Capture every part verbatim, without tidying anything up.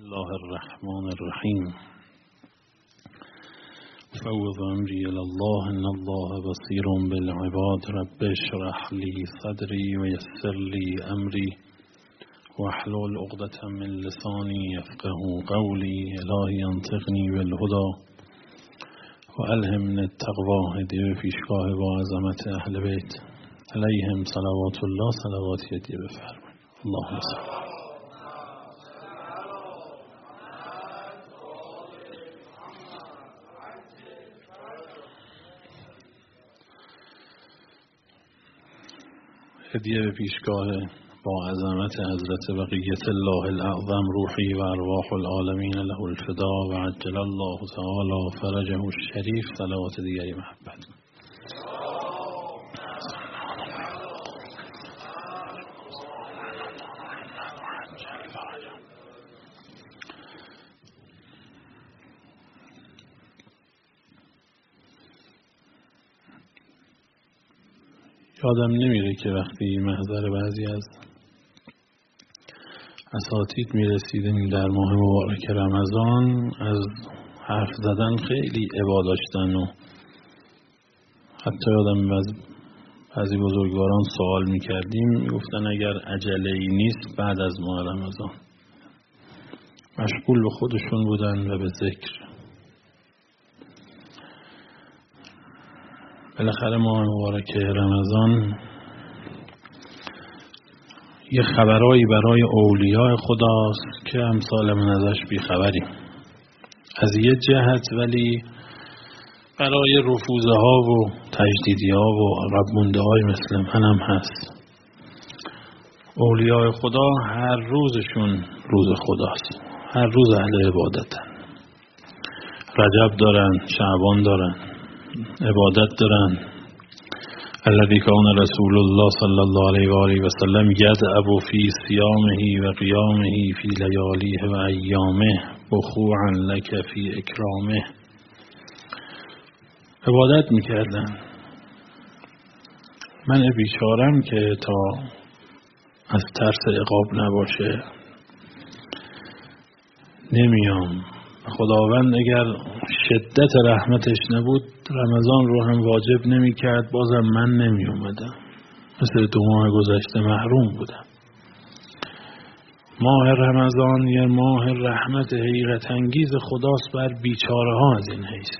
الله الرحمن الرحیم. فوض امری الی الله ان الله بصیر بالعباد. رب اشرح لی صدری و یسر لی امری واحلل عقدة من لسانی یفقهوا قولی. الهی انطقنی بالهدی و الهمنی التقوی. هدیه به پیشگاه با عظمت اهل بیت علیهم صلوات الله. صلواتی هدیه بفرمایید. اللهم صل. هدیه به پیشگاه با عظمت حضرت بقیت الله الاعظم روحی و ارواح العالمین له الفدا و عجل الله تعالی فرجه الشریف. صلوات دیگری محبت. یادم نمیره که وقتی محضر بعضی از اساتید میرسیدیم در ماه مبارک رمضان، از حرف زدن خیلی عبا داشتن و حتی یادم بعضی بزرگواران سوال میکردیم، میگفتن اگر عجله‌ای نیست بعد از ماه رمضان. مشغول به خودشون بودن و به ذکر. بالاخره ماه مبارک رمضان یه خبرایی برای اولیاء خداست که امثال من ازش بیخبریم از یه جهت، ولی برای رفوزه ها و تجدیدی ها و عقب مونده های مثل من هم هست. اولیاء خدا هر روزشون روز خداست، هر روز اهل عبادتن. رجب دارن، شعبان دارن، عبادت دارن. الذي كان رسول الله صلی الله علیه و آله و سلم یدعب فی صیامه و قیامه فی لیالیه و ایامه بخوعا لک فی اکرامه. عبادت میکردن. من بیچارم که تا از ترس عقاب نباشه نمیام. خداوند اگر شدت رحمتش نبود رمضان رو هم واجب نمی کرد، بازم من نمی اومدم. مثل دو ماه گذشته محروم بودم. ماه رمضان یه ماه رحمت حقیقت انگیز خداست بر بیچاره ها. از این حیث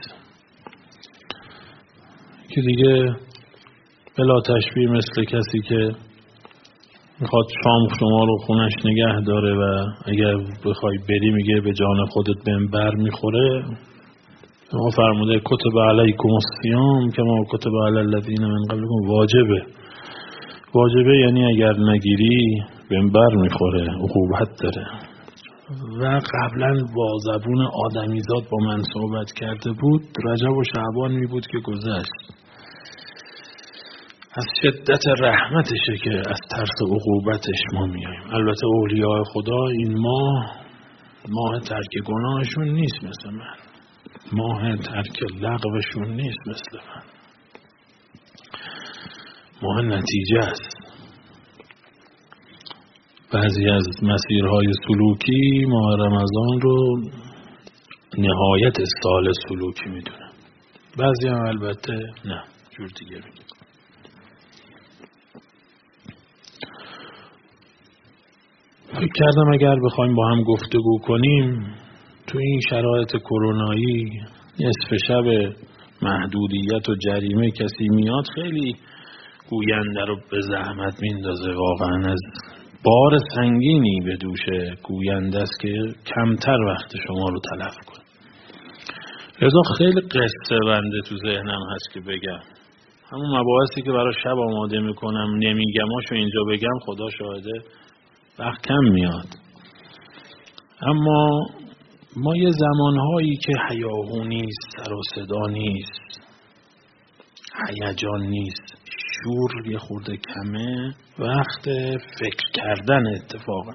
که دیگه بلا تشبیه مثل کسی که میخواد شام شما رو خونش نگه داره و اگر بخوای بری میگه به جان خودت بهم بر میخوره. ما فرموده کتب علیکم الصیام کما کتب علی الذین من قبلکم. واجبه. واجبه یعنی اگر نگیری بهم بر میخوره، عقوبت داره. و قبلا با زبون آدمیزاد با من صحبت کرده بود. رجب و شعبان می بود که گذشت. از شدت رحمتشه که از ترس عقوبتش ما میاییم. البته اولیاء خدا این ماه ماه ترک گناهشون نیست مثل من، ماه ترک لغوشون نیست مثل من. ماه نتیجه است. بعضی از مسیرهای سلوکی ماه رمضان رو نهایت سال سلوکی میدونن، بعضی هم البته نه، جور دیگه میدونن. فکر کردم اگر بخوایم با هم گفتگو کنیم تو این شرایط کرونایی، نصف شب محدودیت و جریمه، کسی میاد خیلی گوینده رو به زحمت میندازه. واقعا از بار سنگینی به دوش گوینده است که کمتر وقت شما رو تلف کنه. لذا خیلی قصه بنده تو ذهنم هست که بگم. همون مباحثی که برای شب آماده میکنم نمیگماشو اینجا بگم، خدا شاهده وقت کم میاد. اما ما یه زمانهایی که هیاهو نیست، سر و صدا نیست، هیجان نیست، شور یه خورده کمه، وقت فکر کردن اتفاقا.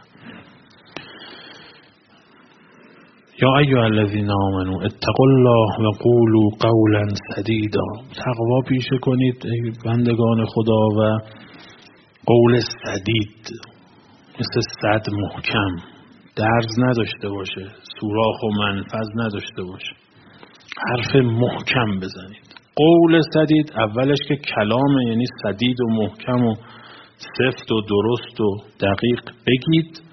یا ایها الذین آمنوا اتقوا الله و قولوا قولا سدیدا. تقوا پیشه کنید ای بندگان خدا و قول سدید، مثل صد محکم. درز نداشته باشه، سوراخ و منفذ نداشته باشه. حرف محکم بزنید. قول سدید اولش که کلامه، یعنی سدید و محکم و سفت و درست و دقیق بگید.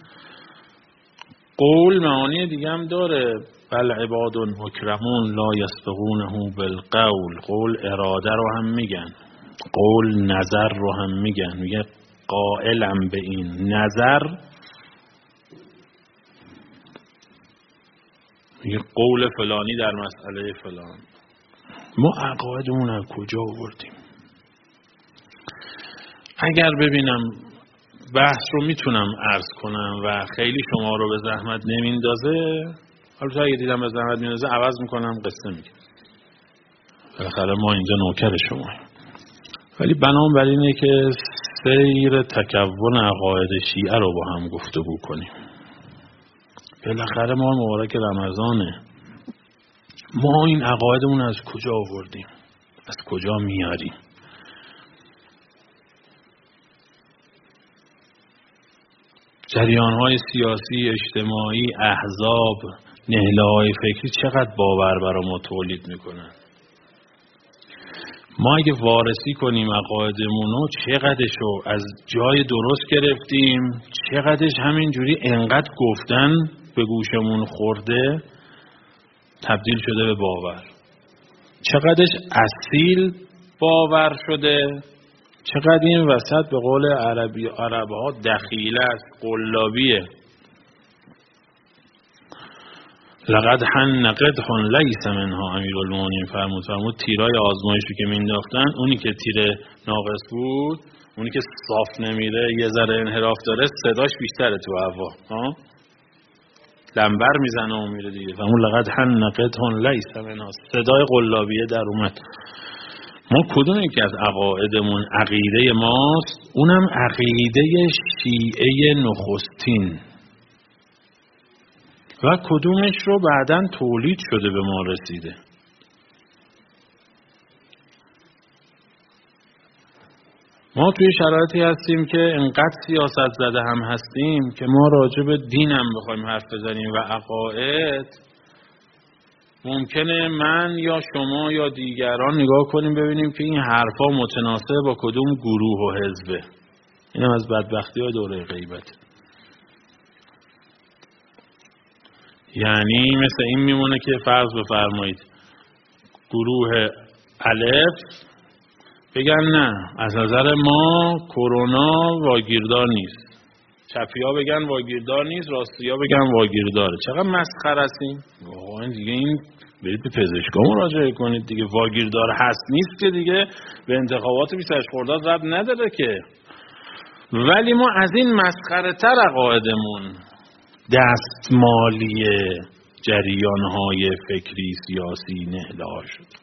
قول معانی دیگه هم داره، بل عباد مکرمون لا یسبقونه بالقول. قول اراده رو هم میگن، قول نظر رو هم میگن. میگه قائلم به این نظر، میگه قول فلانی در مسئله فلان. ما عقایدمون از کجا آوردیم؟ اگر ببینم بحث رو میتونم عرض کنم و خیلی شما رو به زحمت نمیندازه، البته اگه دیدم به زحمت میندازه عوض میکنم، قصه میگم. بالاخره ما اینجا نوکر شماییم. ولی بنام بر اینه که سیر تکون عقاید شیعه رو با هم گفتگو کنیم. بالاخره ما مبارک رمضانه، ما این عقایدمون از کجا آوردیم؟ از کجا میاریم؟ جریان‌های سیاسی، اجتماعی، احزاب، نهله‌های فکری چقدر باور برای ما تولید میکنن؟ ما اگه وارسی کنیم عقایدمون رو، چقدرش رو از جای درست گرفتیم، چقدرش همینجوری انقدر گفتن به گوشمون خورده تبدیل شده به باور، چقدرش اصیل باور شده، چقدر این وسط به قول عربی عربها دخیله است، قلابیه. لقد حن قدح لیس منها امیرالمومنین فرمود فرمود تیرای آزمایشی که مینداختن، اونی که تیر ناقص بود، اونی که صاف نمیره، یه ذره انحراف داره، صداش بیشتره تو هوا، ها لنبر میزنه و میره دیگه. فرمود لقد حن قدح لیس منها، صدای قلابیه در اومد. ما کدوم یکی از عقایدمون عقیده ماست؟ اونم عقیده شیعه نخستین، و کدومش رو بعداً تولید شده به ما رسیده. ما توی شرایطی هستیم که انقدر سیاست زده هم هستیم که ما راجع به دین هم بخوایم حرف بزنیم و عقاید، ممکنه من یا شما یا دیگران نگاه کنیم ببینیم که این حرفا متناسب با کدوم گروه و حزبه. اینم از بدبختی های دوره غیبت. یعنی مثل این میمونه که فرض بفرمایید گروه الف بگن نه، از نظر ما کرونا واگیردار نیست، چپیا بگن واگیردار نیست، راستیا بگن واگیرداره. چقدر مسخره هستیم واقعا دیگه. این برید به پزشکا مراجعه کنید دیگه. واگیردار هست نیست که دیگه به انتخابات بیست و هشت خرداد ربط نداره که. ولی ما از این مسخره تر عقایدمون دستمالی جریان‌های فکری سیاسی نهله‌ها شد.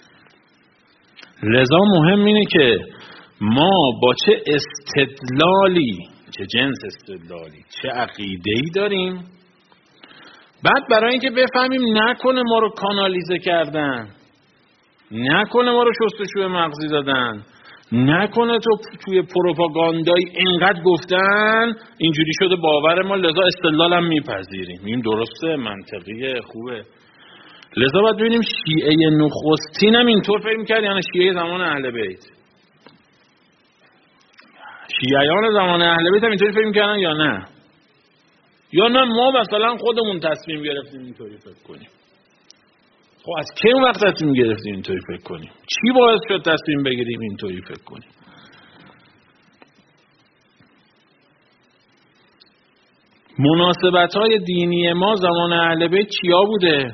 لذا مهم اینه که ما با چه استدلالی، چه جنس استدلالی، چه عقیده‌ای داریم. بعد برای اینکه بفهمیم نکنه ما رو کانالیزه کردن، نکنه ما رو شستشوی مغزی دادن، نکنه تو توی پروپاگاندای اینقدر گفتن اینجوری شده باور ما، لذا استدلالم میپذیریم. این درسته، منطقیه، خوبه. لذا باید ببینیم شیعه نخستین هم اینطور فکر میکرد یا نه شیعه زمان اهل بیت؟ شیعیان زمان اهل بیت هم اینطوری فکر میکردن یا نه؟ یا نه ما مثلا خودمون تصمیم گرفتیم اینطوری فکر کنیم؟ خب از کی اون وقت تصمیم گرفتیم اینطوری فکر کنیم؟ چی باعث شد تصمیم بگیریم اینطوری فکر کنیم؟ مناسبت‌های دینی ما زمان اهل بیت چیا بوده؟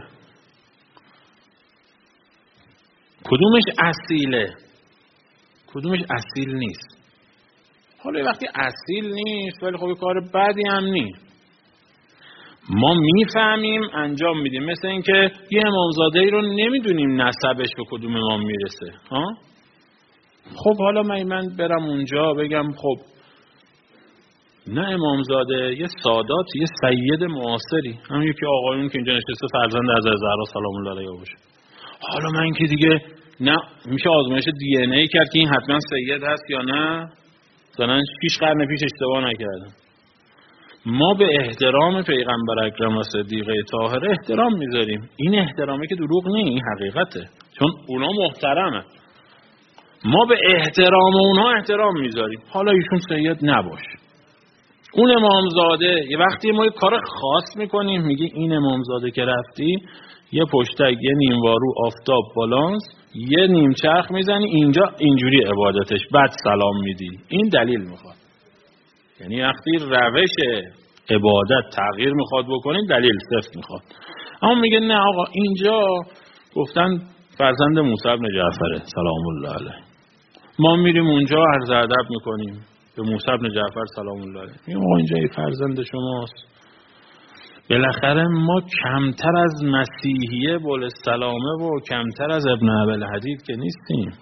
کدومش اصیله؟ کدومش اصیل نیست؟ حالا وقتی اصیل نیست ولی خب کار بدی هم نیست، ما میفهمیم انجام میدیم. مثل این که یه امامزاده‌ای رو نمیدونیم نسبش به کدوم امام میرسه، ها؟ خب حالا من من برم اونجا بگم خب نه امامزاده، یه سادات، یه سید معاصری، همون یکی آقایون که اینجا نشسته فرزند حضرت زهرا سلام الله علیها باشه. حالا من که دیگه نه، میشه آزمایش دی ان ای کرد که این حتما سید هست یا نه، مثلا شش قرن پیش اشتباه نکردم. ما به احترام پیغمبر اکرم و صدیقه طاهره احترام میذاریم. این احترامی که دروغ نیست، این حقیقته، چون اونا محترمه. ما به احترام اونها احترام میذاریم. حالا ایشون سید نباشه، اون امامزاده، یه وقتی ما یه کار خاص میکنیم، میگه این امامزاده که رفتی یه پشتک، یه نیموارو، آفتاب، بالانس، یه نیم چرخ میزنی اینجا، اینجوری عبادتش، بعد سلام میدی. این دلیل میخواد. یعنی وقتی روش عبادت تغییر میخواد بکنید، دلیل سفت میخواد. اما میگه نه آقا، اینجا گفتن فرزند موسی بن جعفره سلام الله علیه، ما میریم اونجا عرض ادب میکنیم به موسی بن جعفر سلام الله علیه، میگه آقا اینجا یه فرزند شماست. بالاخره ما کمتر از مسیحیه بول السلامه و کمتر از ابن ابی حدید که نیستیم.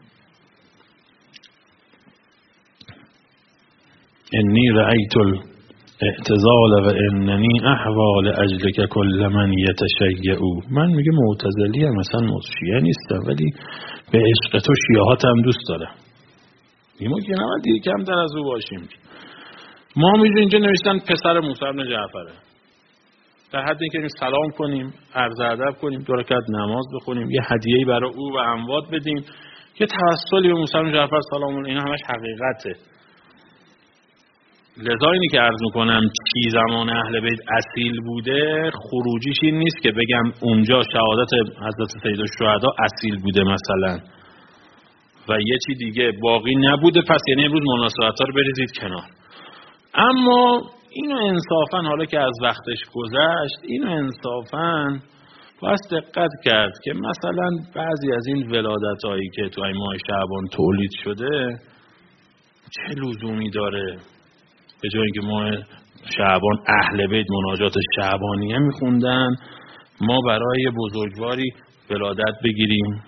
انی رأیت الاعتزال و اننی احوال اجلک کل من یتشیعو. من میگه معتزلی هم مثلا شیعه نیستم، ولی به عشق تو شیعات هم دوست دارم. ما که نباید دیگه کمتر از او باشیم. ما میگه اینجا نوشتن پسر موسی بن جعفره، در حد اینکه سلام کنیم، عرض ادب کنیم، دو رکعت نماز بخونیم، یه هدیه‌ای برای او و اموات بدیم، یه توسلی به موسی بن جعفر سلام الله، اینا همش حقیقته. لذا اینی که عرض میکنم چی زمان اهل بیت اصیل بوده، خروجیش این نیست که بگم اونجا شهادت حضرت سیدالشهدا اصیل بوده مثلا و یه چی دیگه باقی نبوده، پس یعنی امروز مناسبت‌ها رو بریزید کنار. اما اینو انصافاً حالا که از وقتش گذشت، اینو انصافاً باید دقت کرد که مثلا بعضی از این ولادت‌هایی که تو این ماه شعبان تولید شده چه لزومی داره؟ به جای اینکه ماه شعبان اهل بیت مناجات شعبانیه میخوندن، ما برای بزرگواری ولادت بگیریم.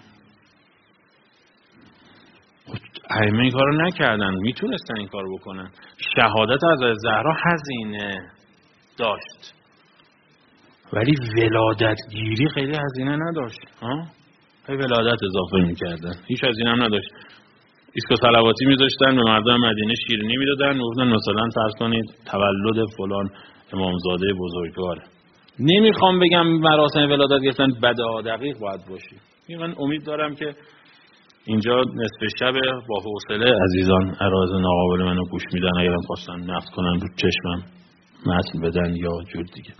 ائمه این کارو نکردن، میتونستن این کارو بکنن. شهادت از زهرا هزینه داشت ولی ولادت گیری خیلی هزینه نداشت. ها؟ به ولادت اضافه میکردن، هیچ هزینه هم نداشت. ایسکا صلواتی میذاشتن، به مردم مدینه شیرینی میدادن، میگفتن مثلا فرض کنید تولد فلان امامزاده بزرگوار. نمیخوام بگم مراسم ولادت گرفتن بدا دقیق باید باشی. من امید دارم که اینجا نصف شب با حوصله عزیزان عراض ناقابل منو گوش میدن، اگرم خواستن نقد کنن رو چشمم متن بدن یا جور دیگه.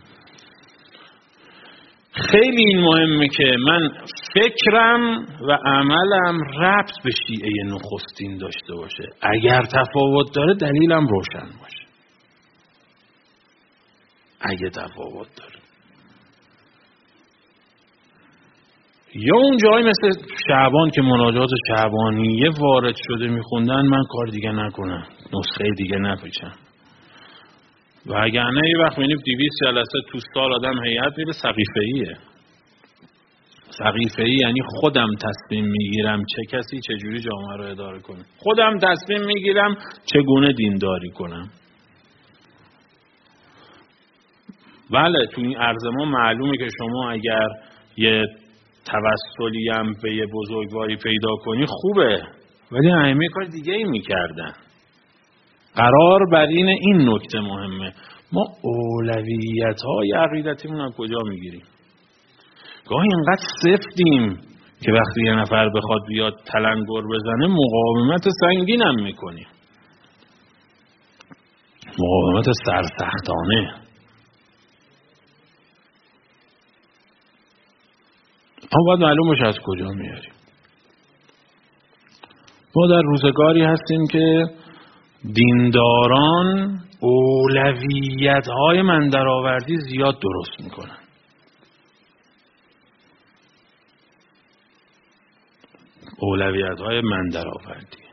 خیلی این مهمه که من فکرم و عملم ربط به شیعه نخستین داشته باشه. اگر تفاوت داره دلیلم روشن باشه. اگه تفاوت داره یا اون جایی مثل شعبان که مناجات شعبانیه وارد شده میخوندن، من کار دیگه نکنم، نسخه دیگه نپیچم. و اگر نه یه وقت می‌بینیم دویست جلسه تو سال آدم هیئت میره، سقیفه‌ایه. سقیفه‌ای یعنی خودم تصمیم میگیرم چه کسی چجوری جامعه رو اداره کنه، خودم تصمیم میگیرم چگونه دینداری کنم. بله تو این عرض ما معلومه که شما اگر یه توسلی هم به یه بزرگواری پیدا کنی خوبه، ولی ائمه کار دیگه ای میکردن. قرار بر اینه، این نکته مهمه، ما اولویت های عقیدتیمون از کجا میگیریم؟ گاهی اینقدر سفتیم که وقتی یه نفر بخواد بیاد تلنگر بزنه مقاومت سنگین هم میکنیم، مقاومت سرسختانه. اما باید معلوم باشه از کجا میاریم. ما در روزگاری هستیم که دینداران اولویت های من درآوردی زیاد درست میکنن. اولویت های من درآوردی.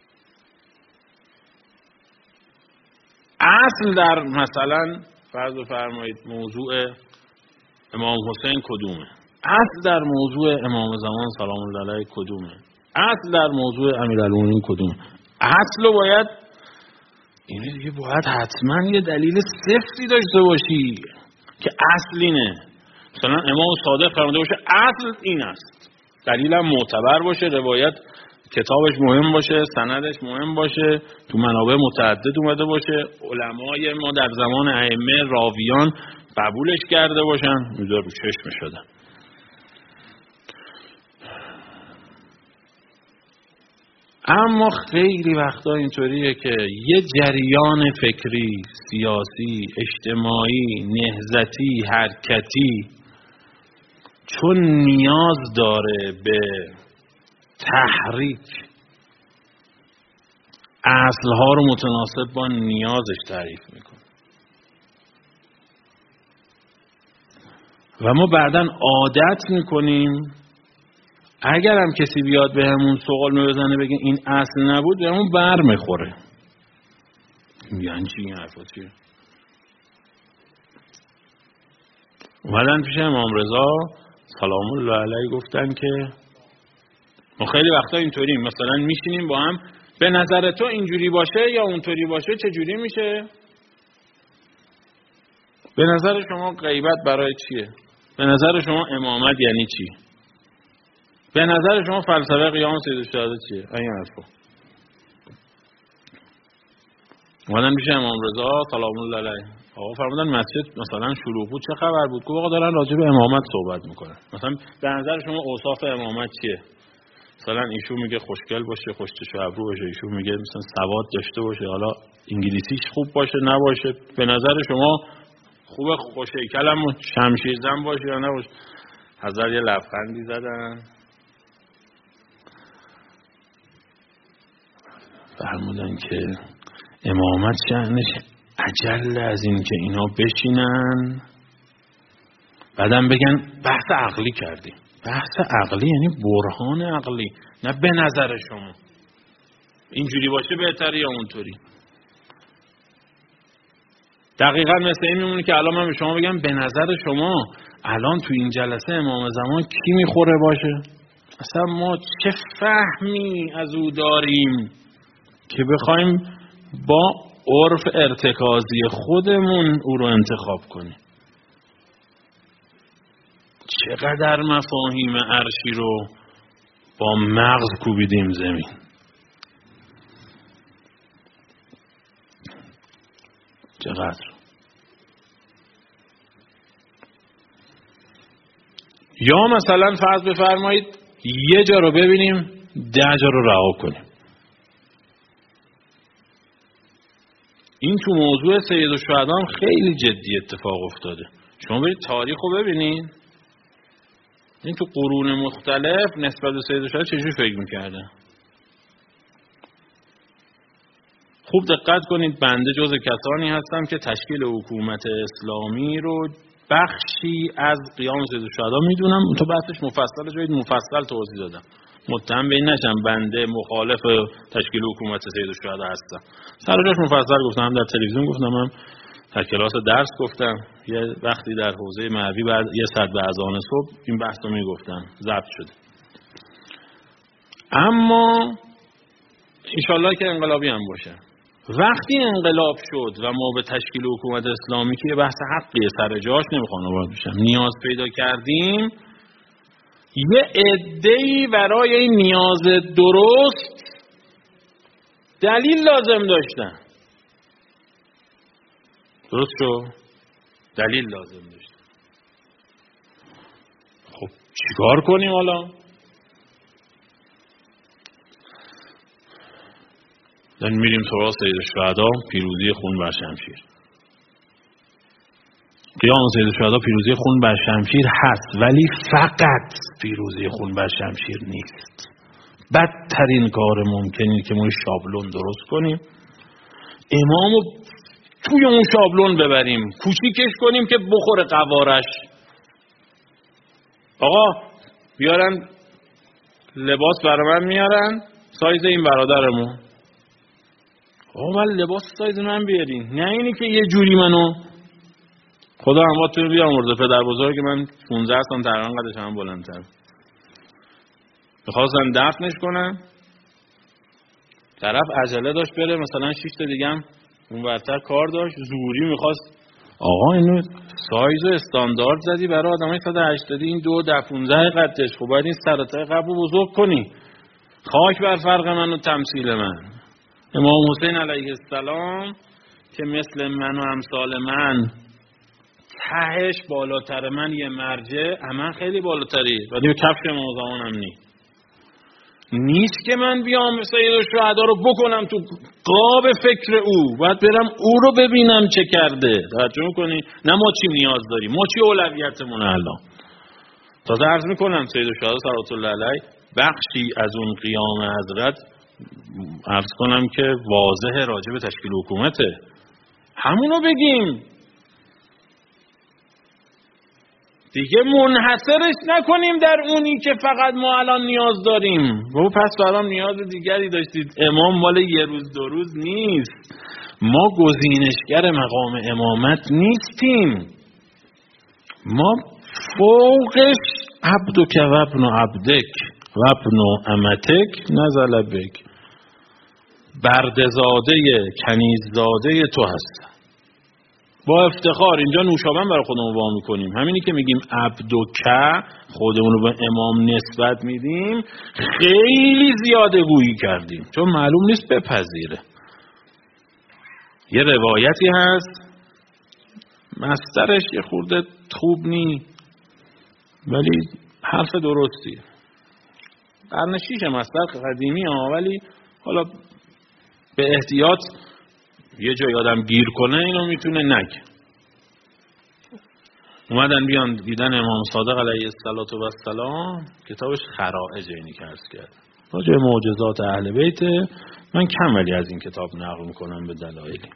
اصل در مثلا فرض بفرمایید موضوع امام حسین کدومه؟ اصل در موضوع امام زمان سلام الله علیه کدومه؟ اصل در موضوع امیرالمومنین کدومه؟ اصل رو باید، اینه دیگه باید حتما یه دلیل سفتی داشته باشی که اصل اینه. مثلا امام صادق فرموده باشه اصل این است، دلیلم معتبر باشه، روایت کتابش مهم باشه، سندش مهم باشه، تو منابع متعدد اومده باشه، علمای ما در زمان ائمه راویان قبولش کرده باشن، میذاره رو چشم شده. اما خیلی وقتا اینطوریه که یه جریان فکری، سیاسی، اجتماعی، نهضتی، حرکتی چون نیاز داره به تحریک، اصلها رو متناسب با نیازش تعریف میکنه و ما بعداً عادت میکنیم اگر هم کسی بیاد به همون سوال بزنه بگه این اصل نبود، به همون بر میخوره. یعنی چی این حرفا چیه؟ اومدن پیش امام رضا سلام الله علیه گفتن که ما خیلی وقتا اینطوریم، مثلا میشینیم با هم، به نظر تو اینجوری باشه یا اونطوری باشه چه جوری میشه؟ به نظر شما غیبت برای چیه؟ به نظر شما امامت یعنی چی؟ به نظر شما فلسفه قیام سید الشهدا چیه؟ این حرفا. اومدن میشه امام رضا سلام الله علیه، آقا فرمودن مسجد مثلا شلوغ بود، چه خبر بود؟ گفت آقا دارن راجع به امامت صحبت میکنن. مثلا به نظر شما اوصاف امامت چیه؟ مثلا ایشون میگه خوشگل باشه، خوش چشم و ابرو باشه، ایشون میگه مثلا سواد داشته باشه، حالا انگلیسیش خوب باشه نباشه. به نظر شما خوبه خوش هیکلم شمشیرزن باشه یا نباشه؟ حضرت یه لبخندی زدن فرمودن که امامت شأنش اجل از این که اینا بشینن بعدم بگن بحث عقلی کردیم. بحث عقلی یعنی برهان عقلی، نه به نظر شما اینجوری باشه بهتره یا اونطوری. دقیقاً مثل این میمونه که الان من به شما بگم به نظر شما الان تو این جلسه امام زمان کی میخوره باشه؟ اصلا ما چه فهمی از او داریم که بخوایم با عرف ارتکازی خودمون او رو انتخاب کنیم؟ چقدر مفاهیم عرشی رو با مغز کوبیدیم زمین. چقدر. یا مثلا فرض بفرمایید یه جا رو ببینیم ده جا رو رها کنیم. این تو موضوع سید الشهدا خیلی جدی اتفاق افتاده. شما برید تاریخ رو ببینید، این تو قرون مختلف نسبت به سید الشهدا چجوری فکر میکردن. خوب دقت کنید، بنده جز کسانی هستم که تشکیل حکومت اسلامی رو بخشی از قیام سید الشهدا میدونم. تو بحثش مفصل، جایی مفصل توضیح دادم. متهم به این نشم بنده مخالف تشکیل حکومت سید الشهدا هستم. سر جاش مفصل گفتم، هم در تلویزیون گفتم، هم در کلاس درس گفتم. یه وقتی در حوزه مهدوی بعد یه ساعت به اذان صبح این بحث رو میگفتم، ضبط شده. اما انشالله که انقلابی هم باشه. وقتی انقلاب شد و ما به تشکیل حکومت اسلامی که بحث حقیه سر جاش نمیخوام وارد بشم، نیاز پیدا کردیم، یه عده‌ای برای این نیاز درست دلیل لازم داشتن. درست شو؟ دلیل لازم داشتن. خب چیکار کنیم حالا؟ داریم میریم سراغ سید الشهدا، پیروزی خون بر شمشیر. قیام سید الشهدا پیروزی خون بر شمشیر هست، ولی فقط پیروزی خون بر شمشیر نیست. بدترین کار ممکنی که ما شابلون درست کنیم، امامو توی اون شابلون ببریم، کوچیکش کنیم که بخوره قوارش. آقا بیارن لباس برای من میارن سایز این برادرمون. آقا من لباس سایز من بیارین، نه اینی که یه جوری منو خدا هماتون بیامرزه. پدر بزرگ من پونزده سان تقریبا قدش هم بلندتر. میخواستن دفنش کنن، طرف عجله داشت بره، مثلا شش تا دیگه هم اون ورتر کار داشت، زوری میخواست. آقا اینو سایز و استاندارد زدی برای آدمای صد و هشتاد، این دو ده پونزده قدش، خب باید این سرطای قبل رو بزرگ کنی. خاک بر فرق من و تمثیل من. امام حسین علیه السلام که مثل من و امثال من تهش بالاتر من یه مرجع، من خیلی بالاتری ولی به کفش امام زمانم نیست. نیست که من بیام سید الشهدا رو بکنم تو قاب فکر او، باید برم او رو ببینم چه کرده. توجه میکنی؟ نه ما چی نیاز داریم، ما چی اولویتمون الان. تازه عرض میکنم سید الشهدا صلوات الله علیه بخشی از اون قیام حضرت عرض کنم که واضح راجع به تشکیل حکومته، همونو بگیم دیگه، منحصرش نکنیم در اونی که فقط ما الان نیاز داریم. و پس برام نیاز دیگری داشتید. امام مال یه روز دو روز نیست، ما گزینشگر مقام امامت نیستیم، ما فوقش عبدک و ابن عبدک و ابن امتک نزل بک، برده‌زاده کنیززاده تو هست. با افتخار اینجا نوشابن برای خودمون وا میکنیم. همینی که میگیم عبدک، خودمون رو به امام نسبت میدیم، خیلی زیاده گویی کردیم چون معلوم نیست بپذیره. یه روایتی هست مصدرش یه خورده خوب نی ولی حرف درستی، قرن شیش مصدر قدیمی ها، ولی حالا به احتیاط یه جای آدم گیر کنه اینو میتونه نگه. اومدن بیان دیدن امام صادق علیه السلام، کتابش خرائج اینی که عرض کرد راجع به معجزات اهل بیت. من کم ولی از این کتاب نقل میکنم به دلایلی.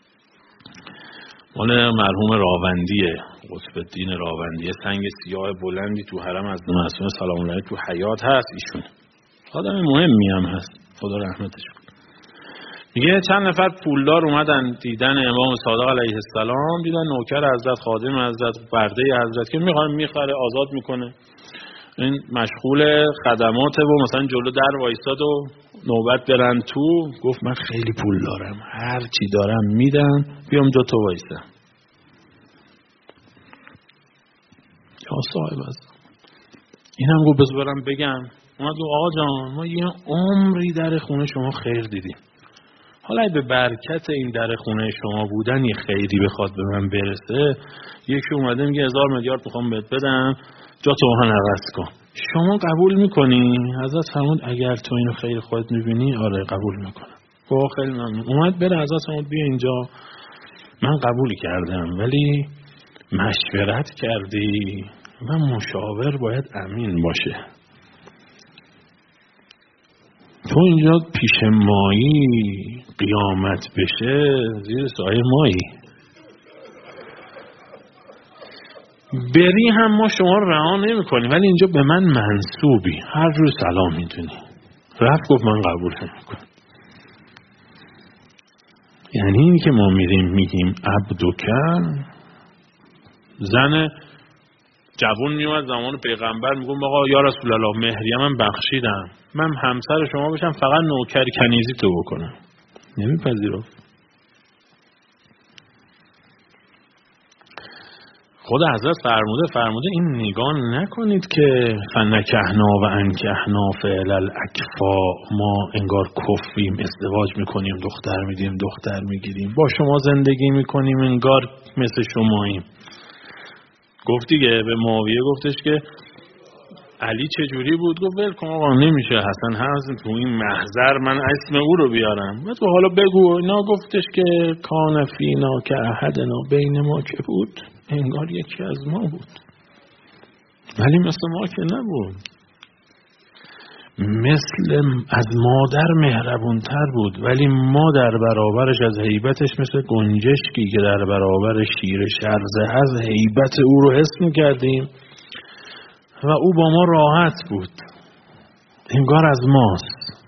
مال مرحوم راوندیه، قطب الدین راوندیه، سنگ سیاه بلندی تو حرم از معصوم سلام الله علیه تو حیات هست. ایشون آدم مهمی هم هست، خدا رحمتش کنه. میگه چند نفر پولدار اومدن دیدن امام صادق علیه السلام، دیدن نوکر حضرت، خادم حضرت، برده حضرت که میخواد میخره آزاد میکنه، این مشغول خدماته و مثلا جلو در وایستاد و نوبت برن تو. گفت من خیلی پول دارم، هر چی دارم میدم، بیام جا تو وایستم. یا صاحب از اینم گفت بذار برم بگم. اومد گفت آقا جان ما یه عمری در خونه شما خیر دیدیم، حالا به برکت این در خونه شما بودن یه خیری بخواد به من برسه، یکی اومده میگه هزار میلیارد میخوام بهت بدم جا تو من عوض کن، شما قبول میکنی؟ حضرت فرمود اگر تو اینو خیر خودت میبینی آره قبول میکنم. گفت خیلی ممنون. اومد بره حضرت فرمود بیا اینجا، من قبول کردم ولی مشورت کردی و مشاور باید امین باشه. تو اینجا پیش مایی قیامت بشه زیر سایه مایی، بری هم ما شما رها نمی کنیم ولی اینجا به من منسوبی، هر جور سلام میدونی. رفت گفت من قبول نمیکنم. یعنی این که ما میریم میگیم عبدکر، زن جوون میومد زمان پیغمبر میگم آقا یا رسول الله مهریه من بخشیدم، من همسر شما بشم فقط نوکر کنیزی تو بکنم، نمیپذیرفت. خود حضرت فرموده فرموده این نگاه نکنید که فنکحنا و انکحنا فعل الاکفا، ما انگار کفریم، ازدواج میکنیم دختر میدیم دختر میگیریم، با شما زندگی میکنیم انگار مثل شماییم. گفت دیگه به معاویه گفتش که علی چجوری بود؟ گفت ولکن آقا نمیشه، حسن هست تو این محضر من اسم او رو بیارم. بعد حالا بگو. اینا گفتش که کان فینا که احدنا بین ما که بود، انگار یکی از ما بود ولی مثل ما که نبود، مثل از مادر مهربونتر بود ولی ما در برابرش از هیبتش مثل گنجشکی که در برابر شیر شرزه از هیبت او رو حس می‌کردیم و او با ما راحت بود، انگار از ماست.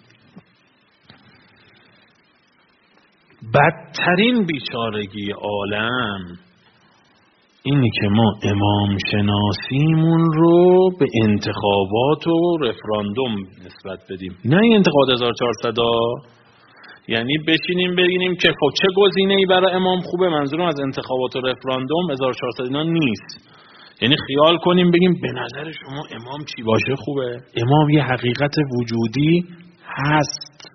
بدترین بیچارگی عالم اینی که ما امام شناسیمون رو به انتخابات و رفراندوم نسبت بدیم، نه این انتخابات هزار و چهارصد، یعنی بشینیم ببینیم که خب چه گزینه‌ای برای امام خوبه. منظورم از انتخابات و رفراندوم هزار و چهارصد اینا نیست، یعنی خیال کنیم بگیم به نظر شما امام چی باشه خوبه؟ امام یه حقیقت وجودی هست.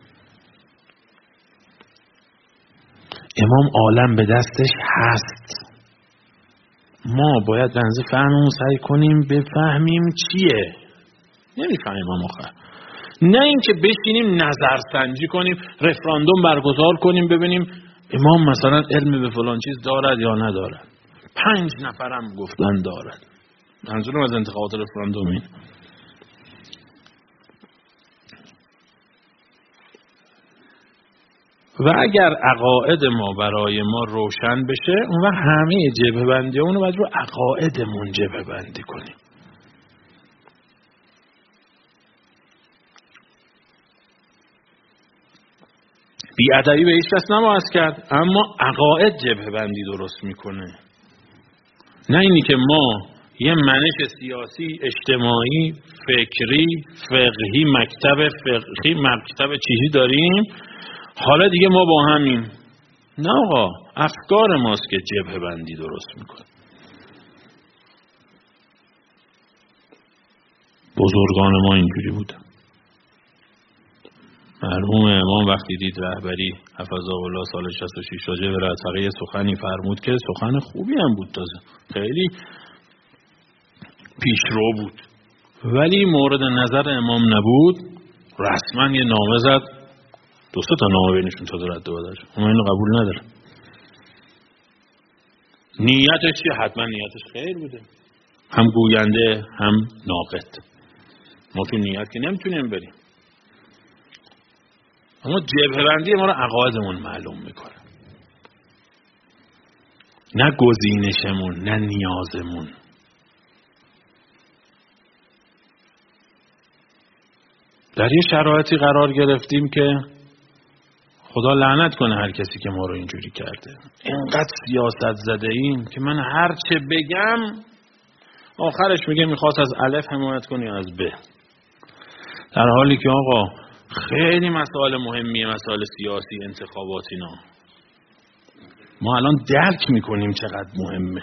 امام عالم به دستش هست. ما باید بنز فهممون سعی کنیم بفهمیم چیه. نمیفهمیم هم آخر. نه اینکه بشینیم نظرسنجی کنیم، رفراندوم برگزار کنیم ببینیم امام مثلا علم به فلان چیز دارد یا ندارد. پنج نفرم گفتن دارد. منظورم از انتخابات رفراندوم این. و اگر عقاید ما برای ما روشن بشه اون وقت همه جبهه بندی ها اونو باید رو عقایدمون جبهه بندی کنیم. بی‌ادبی به هیچ کس نباید کرد، اما عقاید جبهه بندی درست میکنه. نه اینی که ما یه منش سیاسی، اجتماعی، فکری، فقهی، مکتب فقهی، مکتب چیزی داریم حالا دیگه ما با همیم. نه آقا، افکار ماست که جبهه بندی درست میکنه. بزرگان ما اینجوری بوده. مرحوم امام وقتی دید رهبری حفظه الله سال شصت و شش راجع به رفقه سخنی فرمود که سخن خوبی هم بود، تازه خیلی پیشرو بود، ولی مورد نظر امام نبود. رسما یه نامه زد، دو سه تا نامه بینشون تازه رد و بدل. اون اینو قبول نداره. نیتش چیه؟ حتما نیتش خیر بوده، هم گوینده هم ناقد. ما تو نیت که نمیتونیم بریم، اما جبهه بندی ما رو عقایدمون معلوم میکنه، نه گزینشمون، نه نیازمون. در یه شرایطی قرار گرفتیم که خدا لعنت کنه هر کسی که ما رو اینجوری کرده. اینقدر سیاست زده ایم که من هر چه بگم آخرش میگه میخواست از الف حمایت کنی یا از ب، در حالی که آقا خیلی مسائل مهمیه، مسائل سیاسی، انتخابات اینا. ما الان درک میکنیم چقدر مهمه.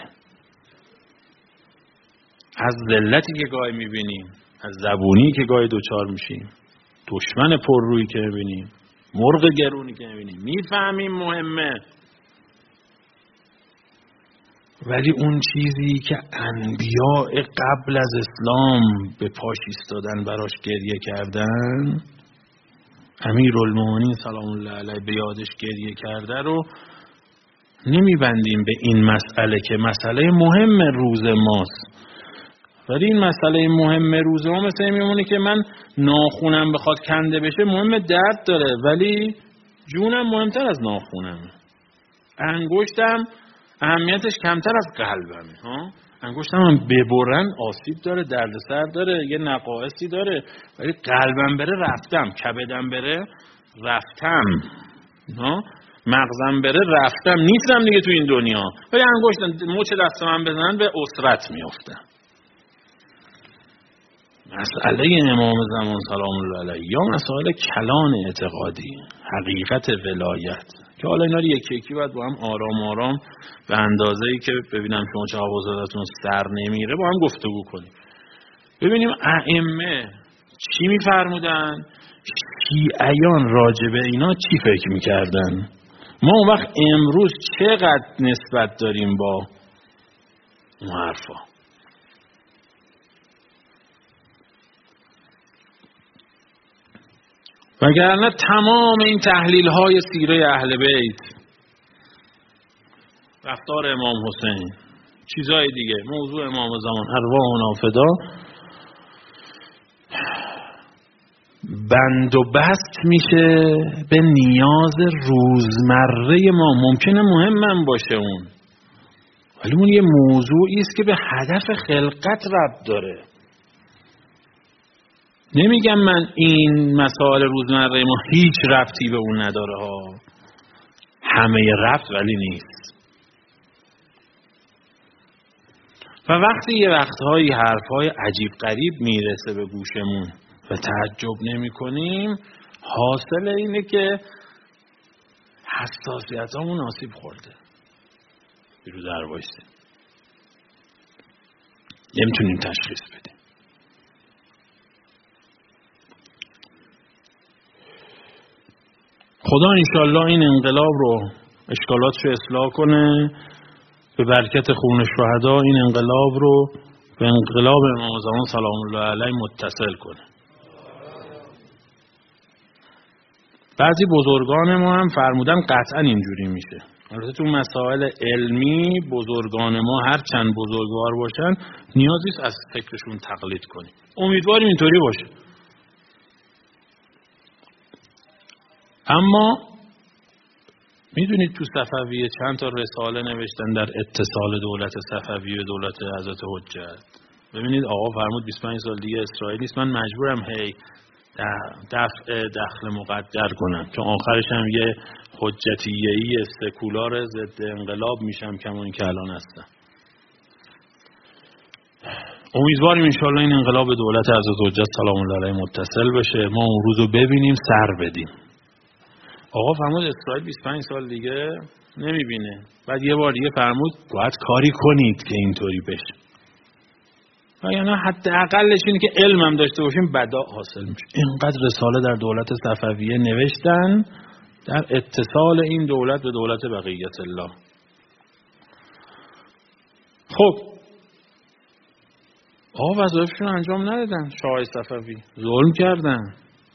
از ذلتی که گاهی میبینیم، از زبونی که گاهی دوچار میشیم، دشمن پررویی که میبینیم، مرغ گرونی که میبینیم، میفهمیم مهمه. ولی اون چیزی که انبیاء قبل از اسلام به پاش ایستادن براش گریه کردن، امیرالمومنین سلام الله علیه به یادش گریه کرده رو نمیبندیم به این مسئله که مسئله مهم روز ماست. ولی این مسئله مهم روز ما مثل این میمونه که من ناخونم بخواد کنده بشه مهم، درد داره، ولی جونم مهمتر از ناخونم. انگشتم اهمیتش کمتر از قلبمه. ها انگشتم هم ببرن آسیب داره، دردسر داره، یه نقایصی داره، ولی قلبم بره رفتم، کبدم بره رفتم، ها مغزم بره رفتم، نیستم دیگه تو این دنیا. ولی انگشتم مچ دست من بزنن به اسرت میافتم. مسئله امام زمان سلام الله علیه یا مسائل کلان اعتقادی، حقیقت ولایت، که حالا اینا رو یکی یکی باید با هم آرام آرام به اندازه‌ای که ببینم شما چه حواساتون سر نمیره با هم گفتگو کنیم، ببینیم ائمه چی میفرمودن، شیعیان راجع به اینا چی فکر میکردن، ما اون وقت امروز چقدر نسبت داریم با اون حرفا. وگرنه تمام این تحلیل های سیره اهل بیت، رفتار امام حسین، چیزهای دیگه، موضوع امام زمان، ارواحنا فدا، بند و بست میشه به نیاز روزمره ما. ممکنه مهمم باشه اون، ولی اون یه موضوعی است که به هدف خلقت ربط داره. نمیگم من این مسائل روزمره ما هیچ ربطی به اون نداره ها، همه ربط ولی نیست. و وقتی یه وقتهایی حرفهای عجیب غریب میرسه به گوشمون و تعجب نمی کنیم، حاصل اینه که حساسیت همون آسیب خورده. بیرو در بایستیم. نمیتونیم تشخیص بدیم. خدا انشالله این انقلاب رو اشکالاتش رو اصلاح کنه، به برکت خون شهدا این انقلاب رو به انقلاب امام زمان سلام الله علیه متصل کنه. بعضی بزرگان ما هم فرمودن قطعا اینجوری میشه. البته تو مسائل علمی بزرگان ما هر چند بزرگوار باشن نیازی است از فکرشون تقلید کنیم. امیدواریم اینطوری باشه. اما میدونید تو صفویه چند تا رساله نوشتن در اتصال دولت صفوی و دولت حضرت حجت. ببینید آقا فرمود بیست و پنج سال دیگه اسرائیل نیست، من مجبورم هی دفع دخل مقدر کنم، چون آخرش هم یه حجتیه‌ای سکولار ضد انقلاب میشم کمون که الان هستم. امیدواریم انشالله این انقلاب به دولت حضرت حجت سلام الله علیه متصل بشه، ما اون روزو ببینیم، سر بدیم. آقا فرمود اسرائیل بیست و پنج سال دیگه نمیبینه. بعد یه بار دیگه فرمود باید کاری کنید که اینطوری بشه. و یعنی حداقلش اینه که علم هم داشته باشیم بدا حاصل میشه. اینقدر رساله در دولت صفویه نوشتن در اتصال این دولت به دولت بقیت الله. خب آقا وظایفشون انجام ندادن. شاه صفوی ظلم کردن،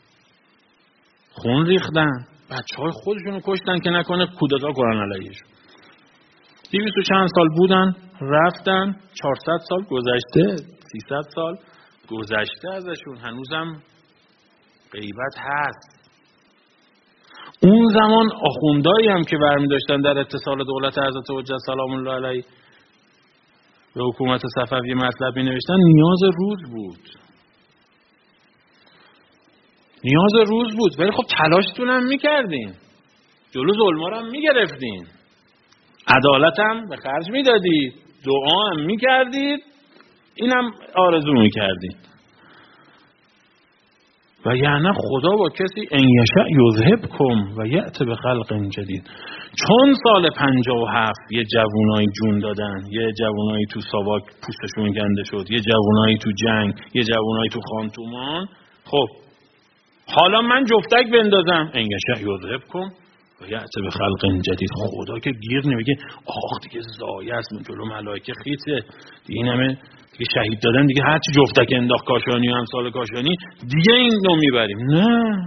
خون ریختن، بچهای خودشونو کشتن که نکنه کودتا کنن علیهشون. دویست و چند سال بودن رفتن، چهارصد سال گذشته، سیصد سال گذشته ازشون، هنوزم غیبت هست. اون زمان آخوندایی هم که برمی داشتن در اتصال دولت حضرت حجت سلام الله علیه به حکومت صفوی مطلب می نوشتن، نیاز روز بود نیاز روز بود ولی خب تلاشتون هم می کردین، جلو ظلما هم می گرفتین، عدالت هم به خرج می دادید، دعا هم می کردید، این هم آرزو می کردید. و یعنی خدا با کسی ان یشاء یذهبکم و یأتی بخلق جدید. چون سال پنجاه و هفت یه جوونایی جون دادن، یه جوونایی تو ساواک پوستشون کنده شد، یه جوونایی تو جنگ، یه جوونایی تو خانتومان، خب حالا من جفتک بندازم ان یشاء یذهبکم و یأتی بخلق جدید. خدا که گیر نمیگه آخ دیگه زایه است، جلو ملائکه خیته، این همه دیگه شهید دادن، دیگه هرچی جفتک انداخت کاشانی و امثال کاشانی دیگه این رو میبریم. نه،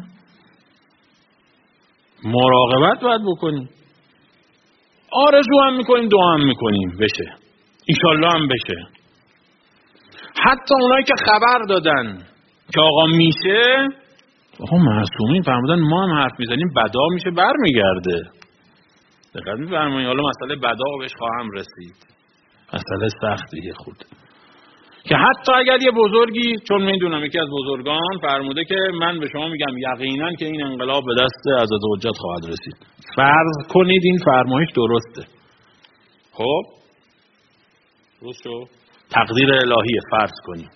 مراقبت باید بکنیم، آرزو هم میکنیم، دعا هم میکنیم بشه، انشالله هم بشه. حتی اونایی که خبر دادن که آقا میشه، آقا معصومین فرمودن ما هم حرف میزنیم بدا میشه برمیگرده. دقیق میفرمایید. حالا مسئله بدا بهش خواهم رسید، مسئله سختیه خود، که حتی اگر یه بزرگی، چون میدونم یکی از بزرگان فرموده که من به شما میگم یقینا که این انقلاب به دست حضرت حجت خواهد رسید، فرض کنید این فرمایش درسته. خب درست شد، تقدیر الهیه، فرض کنیم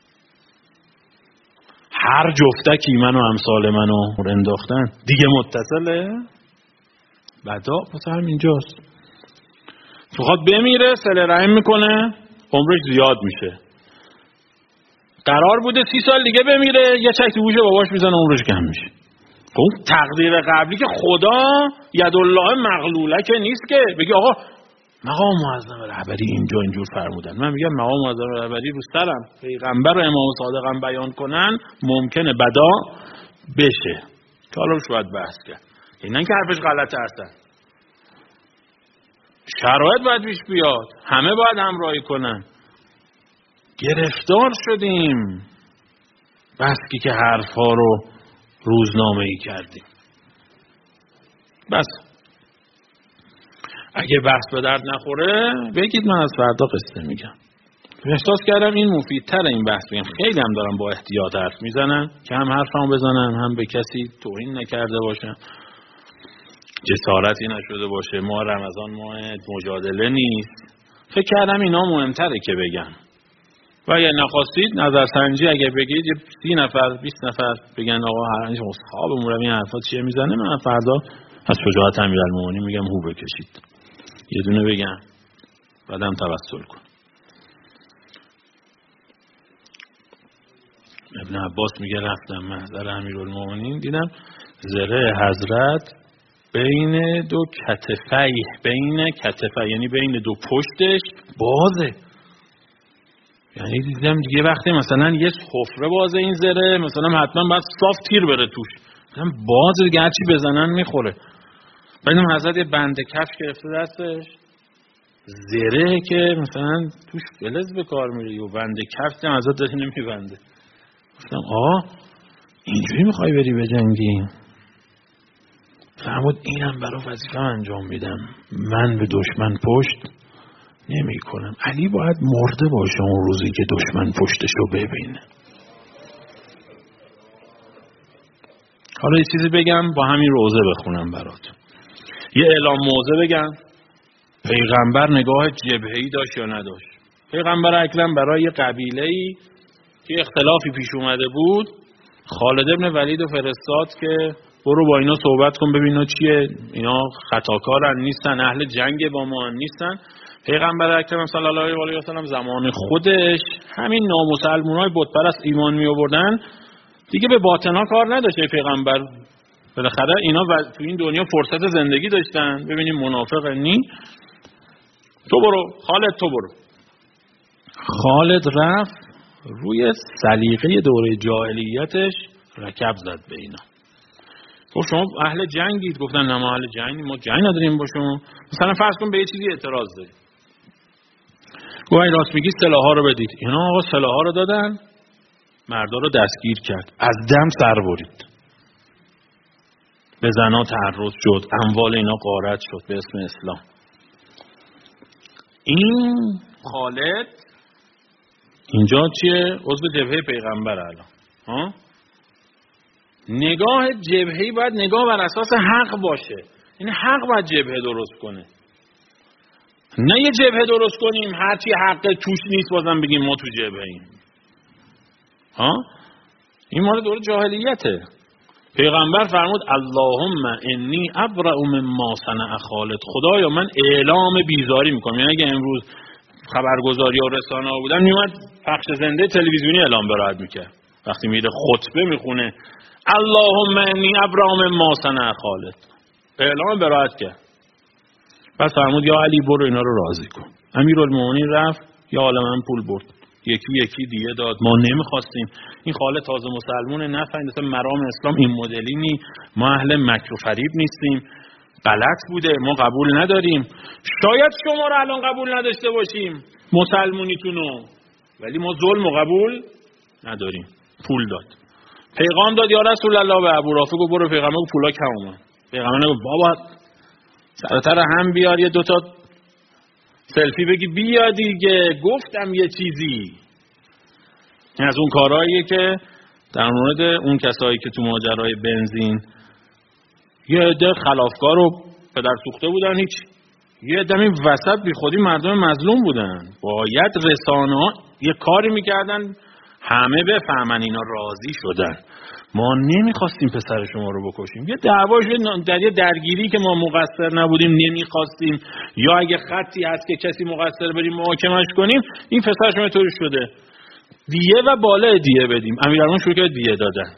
هر جفتکی منو امثال منو انداختن دیگه متصله، بدا پس همینجاست. میخواد بمیره صله رحم میکنه، عمرش زیاد میشه. قرار بوده سی سال دیگه بمیره، یه چک تو گوش باباش میزنه عمرش کم میشه. خب تقدیر قبلی که خدا یدالله مغلوله که نیست که بگی آقا مقام معظم رهبری اینجا اینجور فرمودن. من میگم مقام معظم رهبری رو سرم، پیغمبر و امام صادقم بیان کنن ممکنه بدا بشه، که حالا شاید بحث کرد، اینن که حرفش غلطه هستن. شرایط باید پیش بیاد، همه باید همراهی کنن. گرفتار شدیم بسکی که حرفا رو روزنامه ای کردیم. بس اگه بحث به درد نخوره بگید من از فردا قصه میگم. احساس کردم این مفیدتر این بحث بگم. خیلی هم دارم با احتیاط حرف میزنم که هم حرفمو بزنم هم به کسی توهین نکرده باشم، جسارتی نشده باشه. ما رمضان ماه مجادله نیست. فکر کردم اینا مهمتره که بگم. و اگه نخواستید نظرسنجی اگه بگید یه سی نفر بیست نفر بگن آقا هر انج اصحاب مولوی این حرفا چیه میزنه، من فردا از شجاعت امیرالمومنین میگم هو بکشید، یه دونه بگم بعدم توسل کن. ابن عباس میگه رفتم محضر امیرالمومنین دیدم زره حضرت بین دو کتفه، بین کتفه یعنی بین دو پشتش بازه. یعنی دیدم دیگه وقتی مثلا یه حفره بازه این زره، مثلا حتما باید صاف تیر بره توش، مثلا بازه دیگه هرچی بزنن میخوره. بعدم حضرت یه بند کفش گرفته دستش، زره که مثلا توش فلز به کار میره و بند کفش هم حضرت داره نمیبنده. گفتم آه اینجوری میخوای بری بجنگی؟ فرمود اینم برای وظیفه انجام میدم، من به دشمن پشت نمی کنم. علی باید مرده باشه اون روزی که دشمن پشتش رو ببینه. حالا یه چیزی بگم با همین روزه بخونم برات. یه اعلام موضع بگم. پیغمبر نگاه جبهه‌ای داشت یا نداشت؟ پیغمبر اکرم برای یه قبیله‌ای که اختلافی پیش اومده بود، خالد ابن ولید و فرستاد که برو با اینا صحبت کن ببین چیه، اینا خطاکارن نیستن، اهل جنگ با ما نیستن. پیغمبر اکرم صلی الله علیه و سلم زمان خودش همین نامسلمونای بت پرست ایمان می آوردن دیگه، به باطنا کار نداشت پیغمبر. بالاخره اینا تو این دنیا فرصت زندگی داشتن، ببینیم منافق نی. تو برو خالد، تو برو. خالد رفت روی سلیقه دوره جاهلیتش رکب زد به اینا. گفت شما اهل جنگید؟ گفتن نه ما اهل جنگیم، ما جنگ نداریم با شما. مثلا فرض کن به یه چیزی اعتراض دارید. گفت این راست میگی سلاح‌ها رو بدید. اینا آقا سلاح‌ها رو دادن، مردا رو دستگیر کرد، از دم سر برید، به زنا تعرض شد، اموال اینا غارت شد به اسم اسلام. این خالد اینجا چیه؟ عضو جبهه پیغمبر الان. ها؟ نگاه جبهه‌ای باید نگاه بر اساس حق باشه. یعنی حق باید جبهه درست کنه. نه یه جبهه درست کنیم هرچی حق توش نیست بازم بگیم ما تو جبهه‌ایم. ها؟ این مال دوره جاهلیته. پیغمبر فرمود اللهم انی ابرأ مما صنع خالد. خدایا من اعلام بیزاری میکنم. یعنی اگه امروز خبرگزاری و رسانه‌ها بودن میومد پخش زنده تلویزیونی اعلام برائت میکرد. وقتی میره خطبه میخونه اللهم انی ابرأ مما صنع خالد، اعلام برائت کرد. پس فرمود یا علی برو اینا رو راضی کن. امیرالمومنین رفت، یا عالم پول برد، یکی یکی دیگه داد. ما نمیخواستیم. این خالد تازه مسلمونه، نفهمید مثلا مرام اسلام این مدلی نی، ما اهل مکر و فریب نیستیم، غلط بوده، ما قبول نداریم. شاید شما رو الان قبول نداشته باشیم مسلمونیتونو، ولی ما ظلم و قبول نداریم. پول داد، پیغام داد یا رسول الله به ابو رافع، گفت برو پیغمبر پولا کم اومد. پیغمبر گفت بابا سرتر هم بیار یه دوتا سلفی بگی بیا دیگه، گفتم یه چیزی. این از اون کارهاییه که در مورد اون کسایی که تو ماجرای بنزین یه عده خلافکار رو پدر سوخته بودن، هیچ یه عده این وسط بی خودی مردم مظلوم بودن، باید رسانه‌ها یه کاری میکردن همه بفهمن اینا راضی شدن. ما نمیخواستیم پسر شما رو بکشیم، یه دعواش در یه درگیری که ما مقصر نبودیم نمیخواستیم، یا اگه خطی هست که کسی مقصر بریم محاکمش کنیم، این پسر شما طوری شده دیه و بالای دیه بدیم. امیرالمومنین شروع کرد دیه دادن،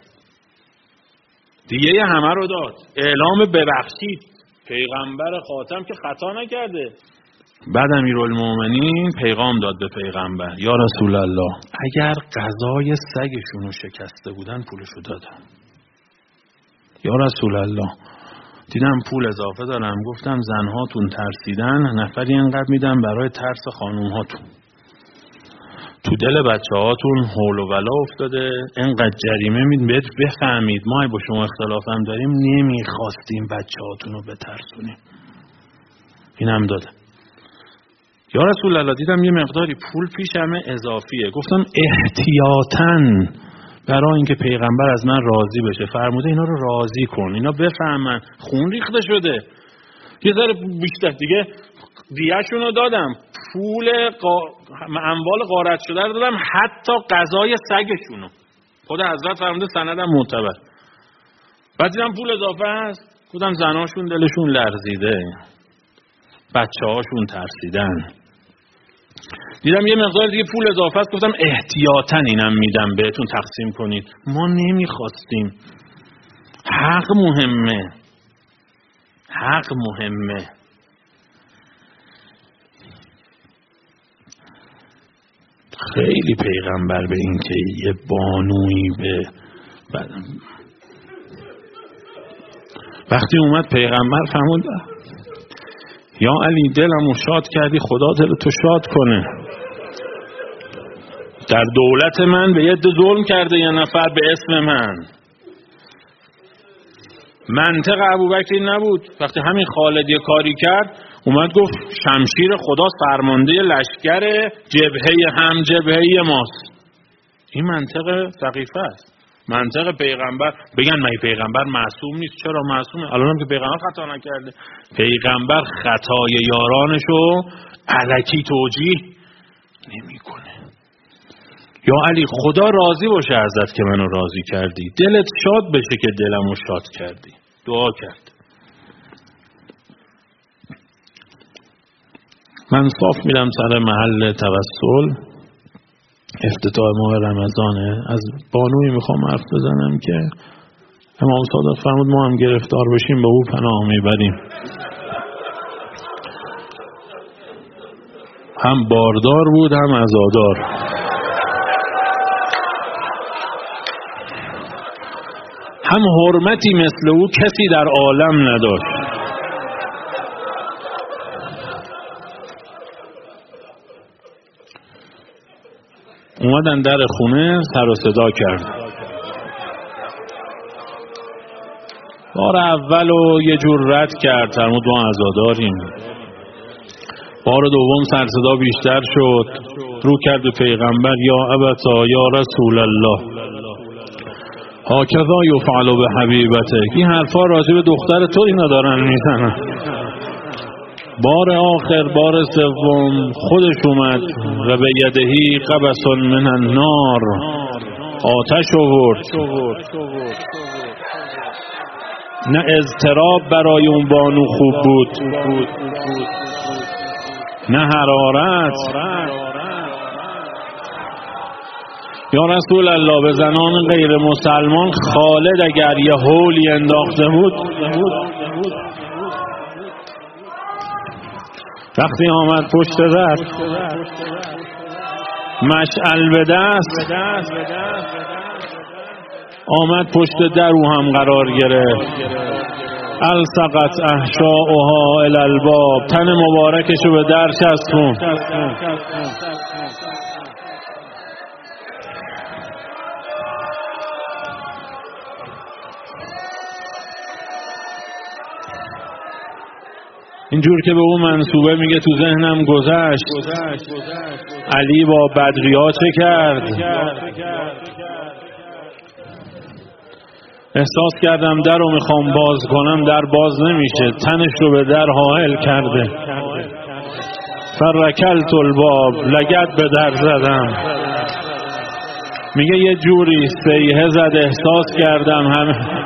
دیه همه رو داد، اعلام ببخشید، پیغمبر خاتم که خطا نکرده. بعد امیرالمومنین پیغام داد به پیغمبر یا رسول الله اگر غذای سگشون رو شکسته بودن پولشو دادم. یا رسول الله دیدم پول اضافه دارم، گفتم زنهاتون ترسیدن، نفری اینقدر میدم برای ترس خانومهاتون. تو دل بچه هاتون حول و ولا افتاده، اینقدر جریمه میدید بفهمید ما با شما اختلاف هم داریم، نمیخواستیم بچه هاتون رو بترسونیم. اینم داده. یا رسول الله دیدم یه مقداری پول پیشمه اضافیه، گفتم احتیاطاً برای اینکه پیغمبر از من راضی بشه فرموده اینا رو راضی کن، اینا بفهمن خون ریخته شده. یه ذره بیشتر دیگه دیه‌شون رو دادم، پول قا... اموال غارت شده رو دادم، حتی غذای سگشونو. خود حضرت فرموده سندم معتبر. بعد دیدم پول اضافه است، گفتم زناشون دلشون لرزیده، بچه هاشون ترسیدن، دیدم یه مقدار دیگه پول اضافه است، گفتم احتیاطاً اینم میدم بهتون تقسیم کنید. ما نمیخواستیم. حق مهمه، حق مهمه. خیلی پیغمبر به این که یه بانویی به وقتی اومد پیغمبر فرمود یا علی دلمو شاد کردی، خدا دلتو شاد کنه. در دولت من به یه ظلم کرده یه نفر به اسم من. منطق ابوبکر نبود. وقتی همین خالد یه کاری کرد اومد گفت شمشیر خدا فرمانده لشکر جبهه هم جبهه ماست. این منطق سقیفه است. منطق پیغمبر. بگن مگه پیغمبر معصوم نیست؟ چرا معصومه؟ الانم که پیغمبر خطا نکرده. پیغمبر خطای یارانشو الکی توجیه نمیکنه. یا علی خدا راضی باشه ازت که منو راضی کردی، دلت شاد بشه که دلمو شاد کردی. دعا کرد. من صاف میرم سر محل توسل. افتتاح ماه رمضانه. از بانوی میخوام حرف بزنم که امام صادق فرمود ما هم گرفتار بشیم به او پناه میبریم. هم باردار بود هم عزادار. هم حرمتی مثل او کسی در عالم نداشت. اومدن در خونه سر و صدا کرد. بار اول رو یه جور رد کرد، فرمود ما عزاداریم. بار دوم سر صدا بیشتر شد، رو کرد به پیغمبر یا ابتا یا رسول الله هاکذا یفعل به حبیبته. این حرفا راجع به دختر تو اینا دارن میزنن. بار آخر، بار سوم خودش اومد و به یدهی قبس من النار، آتش آورد. نه اضطراب برای اون بانو خوب بود نه حرارت. یا رسول الله به زنان غیر مسلمان خالد اگر یه هولی انداخته بود، وقتی آمد پشت در مشعل به دست آمد پشت در او هم قرار گرفت. السقط احشاؤها الی الباب، تن مبارکشو به در چسبون. اینجور که به اون منصوبه میگه تو ذهنم گذشت علی با بدریا چه کرد. احساس کردم در رو میخوام باز کنم، در باز نمیشه، تنش رو به در حائل کرده. فرکلت الباب، لگد به در زدم. میگه یه جوری سیحه زد، احساس کردم همه